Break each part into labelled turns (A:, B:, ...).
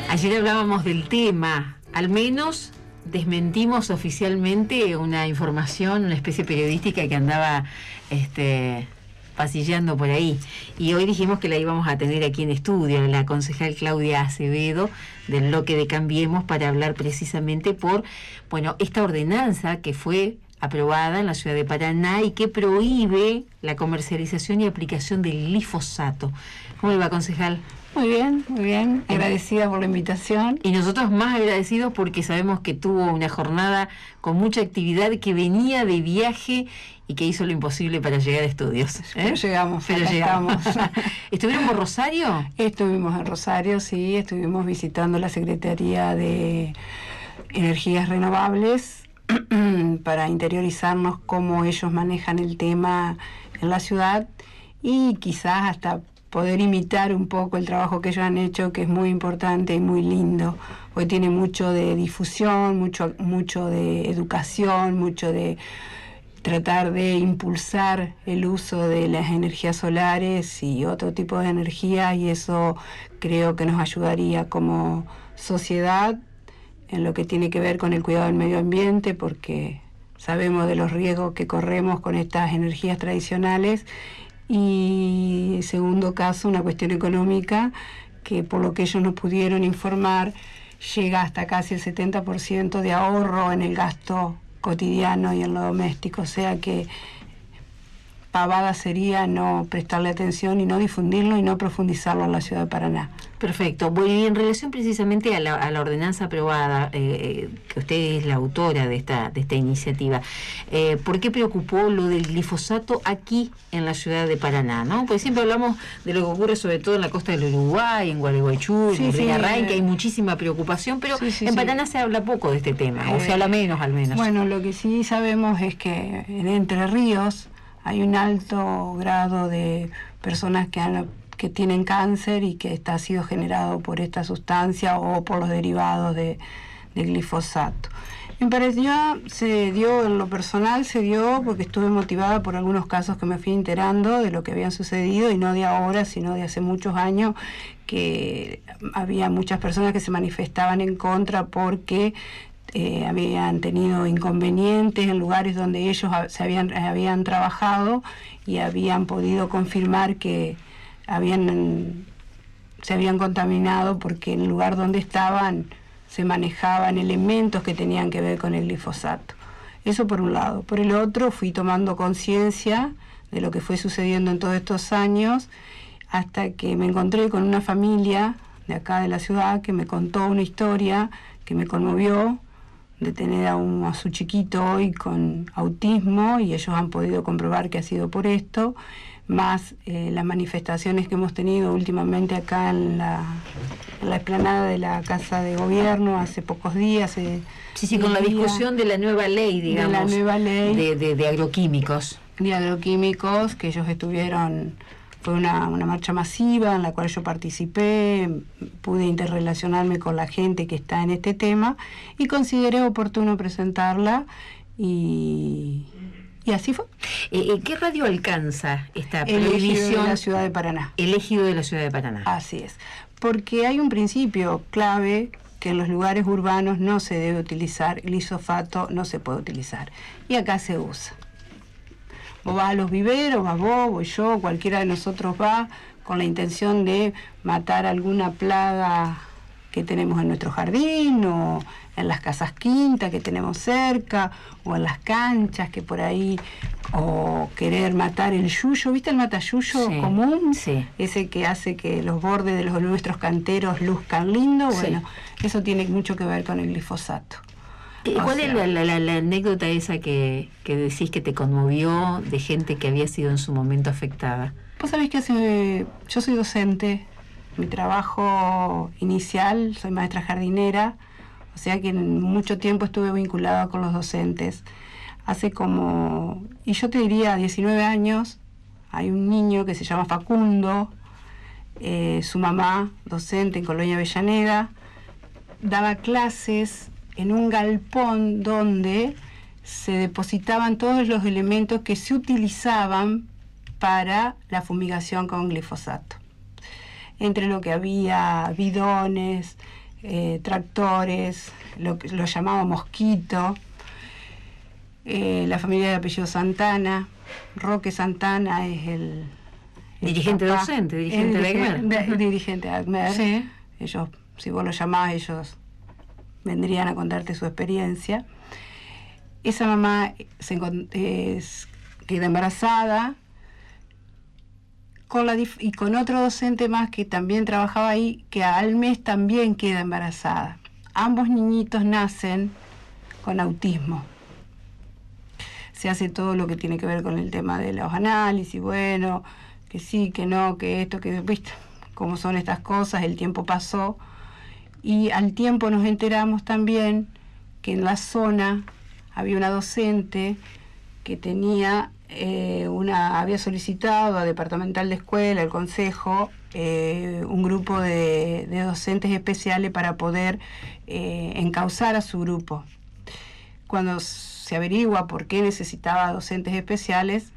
A: Ayer hablábamos del tema, al menos desmentimos oficialmente una información, una especie periodística que andaba pasillando por ahí. Y hoy dijimos que la íbamos a tener aquí en estudio, la concejal Claudia Acevedo, del bloque de Cambiemos, para hablar precisamente por, esta ordenanza que fue aprobada en la ciudad de Paraná y que prohíbe la comercialización y aplicación del glifosato. ¿Cómo le va, concejal?
B: Muy bien, agradecida por la invitación.
A: Y nosotros más agradecidos porque sabemos que tuvo una jornada con mucha actividad, que venía de viaje y que hizo lo imposible para llegar a estudios.
B: Pero llegamos.
A: ¿Estuvieron por Rosario?
B: Estuvimos en Rosario, sí, estuvimos visitando la Secretaría de Energías Renovables para interiorizarnos cómo ellos manejan el tema en la ciudad y quizás hasta poder imitar un poco el trabajo que ellos han hecho, que es muy importante y muy lindo, porque tiene mucho de difusión, mucho de educación, mucho de tratar de impulsar el uso de las energías solares y otro tipo de energía, y eso creo que nos ayudaría como sociedad en lo que tiene que ver con el cuidado del medio ambiente, porque sabemos de los riesgos que corremos con estas energías tradicionales. Y en segundo caso, una cuestión económica que, por lo que ellos nos pudieron informar, llega hasta casi el 70% de ahorro en el gasto cotidiano y en lo doméstico. O sea que pavada sería no prestarle atención y no difundirlo y no profundizarlo en la ciudad de Paraná.
A: Perfecto. Bueno, y en relación precisamente a la ordenanza aprobada, que usted es la autora de esta iniciativa, ¿por qué preocupó lo del glifosato aquí en la ciudad de Paraná, ¿no? Porque siempre hablamos de lo que ocurre sobre todo en la costa del Uruguay, en Gualeguaychú, en Villarraín, que hay muchísima preocupación, pero en Paraná se habla poco de este tema, o se habla menos al menos.
B: Bueno, lo que sí sabemos es que en Entre Ríos hay un alto grado de personas que tienen cáncer y que ha sido generado por esta sustancia o por los derivados de glifosato. Me pareció, en lo personal se dio porque estuve motivada por algunos casos que me fui enterando de lo que habían sucedido, y no de ahora, sino de hace muchos años, que había muchas personas que se manifestaban en contra porque habían tenido inconvenientes en lugares donde ellos habían trabajado y habían podido confirmar que se habían contaminado porque en el lugar donde estaban se manejaban elementos que tenían que ver con el glifosato. Eso por un lado. Por el otro, fui tomando conciencia de lo que fue sucediendo en todos estos años, hasta que me encontré con una familia de acá de la ciudad que me contó una historia que me conmovió, de tener a su chiquito hoy con autismo, y ellos han podido comprobar que ha sido por esto, más las manifestaciones que hemos tenido últimamente acá en la explanada de la Casa de Gobierno hace pocos días.
A: Sí, con la discusión de la nueva ley, digamos,
B: de la nueva ley
A: de agroquímicos.
B: De agroquímicos, que ellos estuvieron. Fue una marcha masiva en la cual yo participé, pude interrelacionarme con la gente que está en este tema y consideré oportuno presentarla, y así fue.
A: ¿Qué radio alcanza esta prohibición?
B: El Ejido de la ciudad de Paraná.
A: El Ejido de la ciudad de Paraná.
B: Así es, porque hay un principio clave que en los lugares urbanos no se debe utilizar, el glifosato no se puede utilizar, y acá se usa. Vos vas a los viveros, vas vos, voy yo, cualquiera de nosotros va con la intención de matar alguna plaga que tenemos en nuestro jardín, o en las casas quintas que tenemos cerca, o en las canchas que por ahí, o querer matar el yuyo. ¿Viste el matayuyo común?
A: Sí.
B: Ese que hace que los bordes de nuestros canteros luzcan lindo. Bueno, eso tiene mucho que ver con el glifosato.
A: ¿Cuál es la anécdota esa que decís que te conmovió, de gente que había sido en su momento afectada?
B: Vos sabés que yo soy docente, mi trabajo inicial, soy maestra jardinera, o sea que en mucho tiempo estuve vinculada con los docentes. Y yo te diría, 19 años, hay un niño que se llama Facundo, su mamá, docente en Colonia Avellaneda, daba clases en un galpón donde se depositaban todos los elementos que se utilizaban para la fumigación con glifosato. Entre lo que había bidones, tractores, lo llamaba Mosquito, la familia de apellido Santana. Roque Santana es el
A: dirigente
B: papá,
A: docente, dirigente de ACMER.
B: Dirigente de ACMER.
A: Sí.
B: Ellos, si vos lo llamás, ellos vendrían a contarte su experiencia. Esa mamá queda embarazada y con otro docente más que también trabajaba ahí, que al mes también queda embarazada. Ambos niñitos nacen con autismo. Se hace todo lo que tiene que ver con el tema de los análisis, bueno, que sí, que no, que esto, que viste, cómo son estas cosas, el tiempo pasó. Y al tiempo nos enteramos también que en la zona había una docente que tenía había solicitado a Departamental de Escuela, al Consejo, un grupo de docentes especiales para poder encauzar a su grupo. Cuando se averigua por qué necesitaba docentes especiales,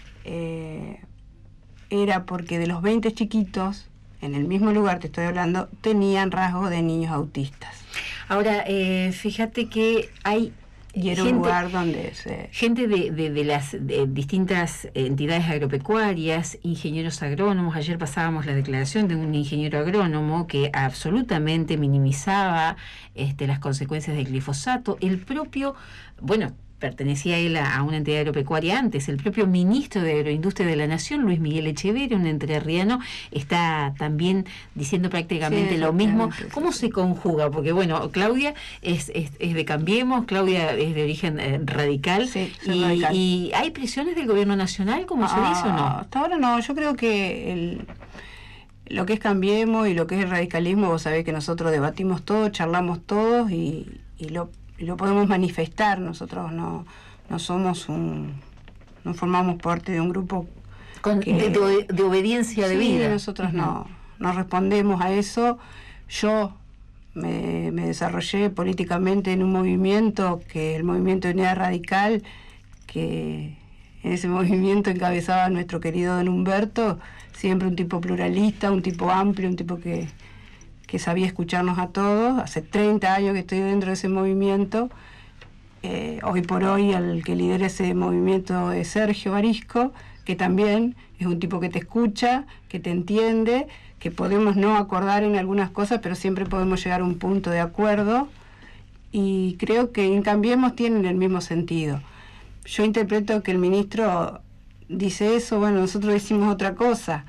B: era porque de los 20 chiquitos, en el mismo lugar te estoy hablando, tenían rasgos de niños autistas.
A: Ahora, fíjate que hay...
B: Y era un lugar donde
A: gente de las distintas entidades agropecuarias, ingenieros agrónomos. Ayer pasábamos la declaración de un ingeniero agrónomo que absolutamente minimizaba las consecuencias del glifosato. El propio, bueno, pertenecía él a una entidad agropecuaria antes, el propio ministro de Agroindustria de la Nación, Luis Miguel Echeverría, un entrerriano, está también diciendo prácticamente lo mismo. ¿Cómo se conjuga? Porque bueno, Claudia es de Cambiemos, Claudia es de origen radical, radical. ¿Y hay presiones del gobierno nacional, como se dice, o no?
B: Hasta ahora no, yo creo que lo que es Cambiemos y lo que es el radicalismo, vos sabés que nosotros debatimos todo, charlamos todos y lo podemos manifestar. Nosotros no somos no formamos parte de un grupo
A: de obediencia de vida.
B: Nosotros no respondemos a eso. Yo me desarrollé políticamente en un movimiento, que es el Movimiento de Unidad Radical, que en ese movimiento encabezaba nuestro querido don Humberto, siempre un tipo pluralista, un tipo amplio, un tipo que sabía escucharnos a todos. Hace 30 años que estoy dentro de ese movimiento. Hoy por hoy el que lidera ese movimiento es Sergio Barisco, que también es un tipo que te escucha, que te entiende, que podemos no acordar en algunas cosas, pero siempre podemos llegar a un punto de acuerdo, y creo que en Cambiemos tienen el mismo sentido. Yo interpreto que el ministro dice eso, bueno, nosotros decimos otra cosa.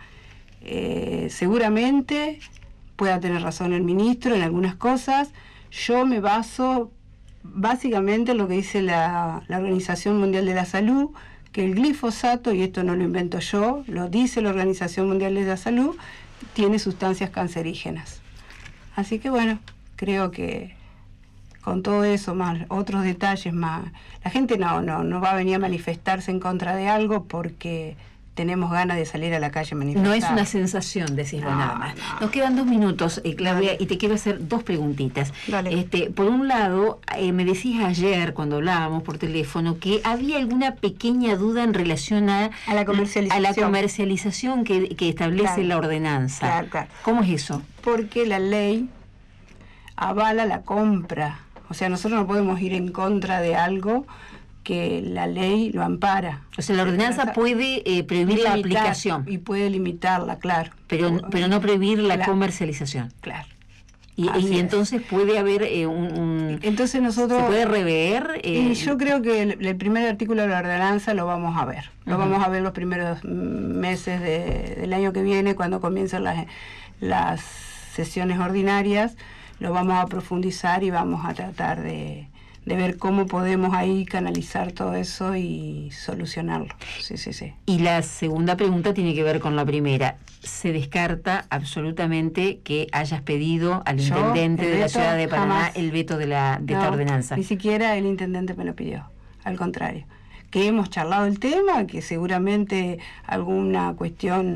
B: Seguramente pueda tener razón el ministro en algunas cosas. Yo me baso básicamente en lo que dice la Organización Mundial de la Salud, que el glifosato, y esto no lo invento yo, lo dice la Organización Mundial de la Salud, tiene sustancias cancerígenas. Así que bueno, creo que con todo eso, más otros detalles más, la gente no va a venir a manifestarse en contra de algo porque tenemos ganas de salir a la calle a manifestar.
A: No es una sensación, decirlo nada más. Nos quedan 2 minutos, Claudia, y te quiero hacer 2 preguntitas.
B: Dale.
A: Por un lado, me decías ayer, cuando hablábamos por teléfono, que había alguna pequeña duda en relación a la comercialización que establece la ordenanza.
B: Claro.
A: ¿Cómo es eso?
B: Porque la ley avala la compra. O sea, nosotros no podemos ir en contra de algo que la ley lo ampara.
A: O sea, la ordenanza puede prohibir la aplicación.
B: Y puede limitarla, claro.
A: Pero no prohibir la comercialización.
B: Claro.
A: Y entonces puede haber
B: Entonces nosotros...
A: ¿Se puede rever?
B: Y yo creo que el primer artículo de la ordenanza lo vamos a ver. Lo vamos a ver los primeros meses del año que viene, cuando comiencen las sesiones ordinarias. Lo vamos a profundizar y vamos a tratar de ver cómo podemos ahí canalizar todo eso y solucionarlo. Sí.
A: Y la segunda pregunta tiene que ver con la primera. ¿Se descarta absolutamente que hayas pedido al intendente de la ciudad de Paraná jamás el veto de esta ordenanza?
B: Ni siquiera el intendente me lo pidió, al contrario. Que hemos charlado el tema, que seguramente alguna cuestión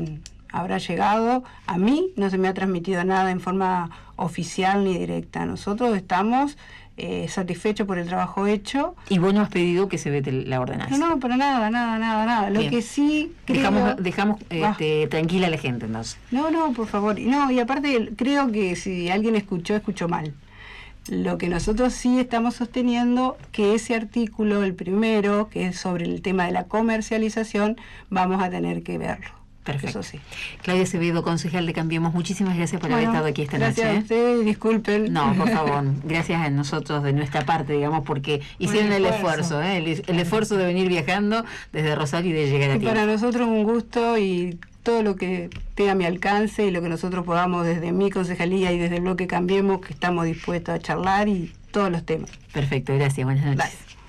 B: habrá llegado. A mí no se me ha transmitido nada en forma oficial ni directa. Nosotros estamos satisfechos por el trabajo hecho.
A: ¿Y vos no has pedido que se vete la ordenanza?
B: No, pero nada. Lo que sí creo...
A: Dejamos tranquila a la gente, entonces.
B: No, por favor. No, y aparte creo que si alguien escuchó mal. Lo que nosotros sí estamos sosteniendo, que ese artículo, el primero, que es sobre el tema de la comercialización, vamos a tener que verlo.
A: Perfecto.
B: Eso sí.
A: Claudia Acevedo, concejal de Cambiemos, muchísimas gracias por haber estado aquí esta noche.
B: Gracias a ustedes, disculpen.
A: No, por favor, gracias a nosotros de nuestra parte, digamos, porque hicieron el esfuerzo, el esfuerzo de venir viajando desde Rosario y de llegar a tiempo.
B: Para nosotros un gusto, y todo lo que esté a mi alcance y lo que nosotros podamos desde mi concejalía y desde el bloque Cambiemos, que estamos dispuestos a charlar y todos los temas.
A: Perfecto, gracias, buenas noches.
B: Bye.